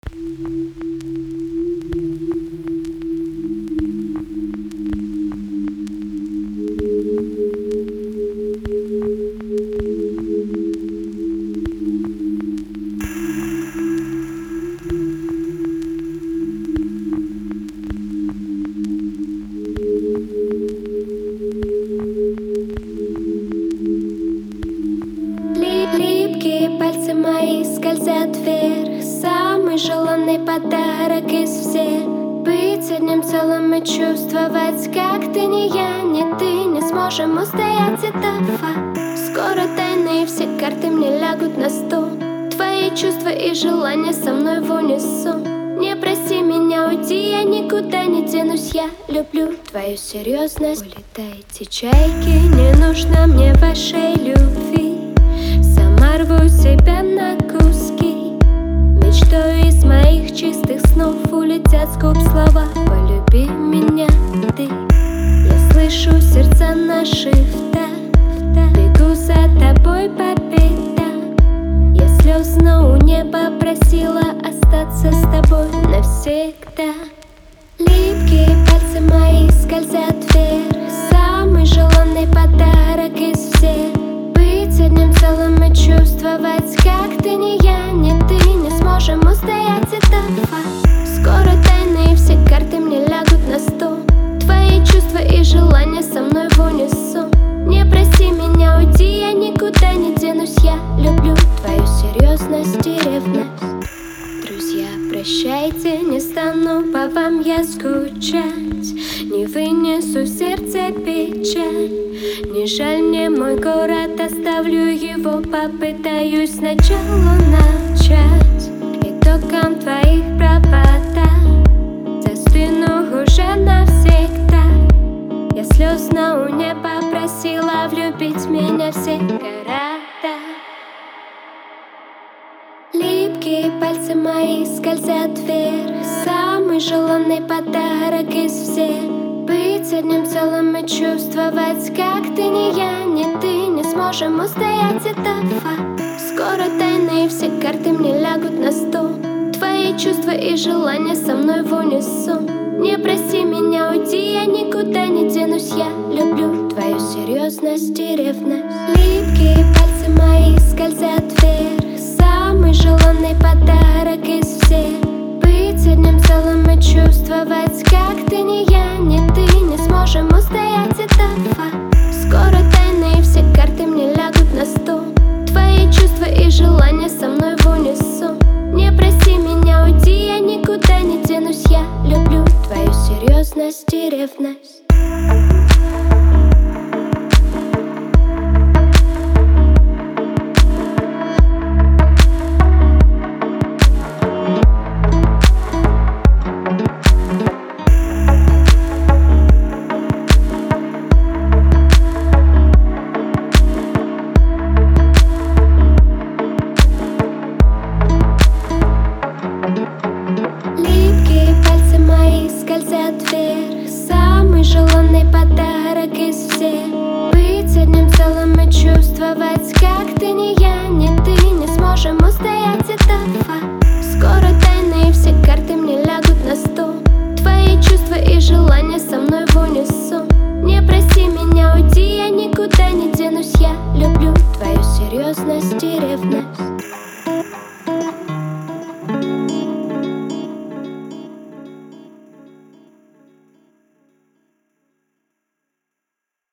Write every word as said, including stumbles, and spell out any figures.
Липкие пальцы мои скользят вверх. Самый желанный подарок из всех. Быть одним целым и чувствовать, как ты, не я, не ты. Не сможем устоять, это факт. Скоро тайны и все карты мне лягут на стол. Твои чувства и желания со мной в унисон. Не проси меня уйти, я никуда не денусь. Я люблю твою серьезность. Улетайте, чайки, не нужно мне вашей любви. Сама рву себя на куски. Мечтой из моих чистых снов улетят с губ слова: полюби меня ты. Я слышу сердца наши в такт, бегу за тобой по пятам. Я слезно у неба просила остаться с тобой навсегда. Липкие пальцы мои скользят вверх. Самый желанный подарок из всех. Быть одним целым и чувствовать, как ты, не я, не ты. Не сможем устоять, это факт. Скоро тайны и все карты мне лягут на стол. Твои чувства и желания со мной в унисон. Не проси меня уйти, я никуда не денусь. Я люблю твою серьезность и ревность. Друзья, прощайте, не стану по вам я скучать. Не вынесу в сердце печаль. Не жаль мне мой город, оставлю его. Попытаюсь сначала начать. Итогом твоих правота застыну уже навсегда. Я слезно у неба просила влюбить меня в все города. Липкие пальцы мои скользят вверх. Самый желанный подарок из всех. Быть одним целым и чувствовать, как ты, не я, не ты. Не сможем устоять, это факт. Скоро тайны и все карты мне лягут на стол. Твои чувства и желания со мной в унисон. Не проси меня уйти, я никуда не денусь. Я люблю твою серьезность и ревность. Липкие пальцы мои скользят вверх. Самый желанный подарок из всех. Быть одним целым и чувствовать, как ты, не я, не ты. Не сможем устоять, это факт. Скоро тайны и все карты мне лягут на стол. Твои чувства и желания со мной в унисон. Не проси меня уйти, я никуда не денусь. Я люблю твою серьезность и ревность. Скользят вверх. Самый желанный подарок из всех. Быть одним целым и чувствовать, как ты, не я, не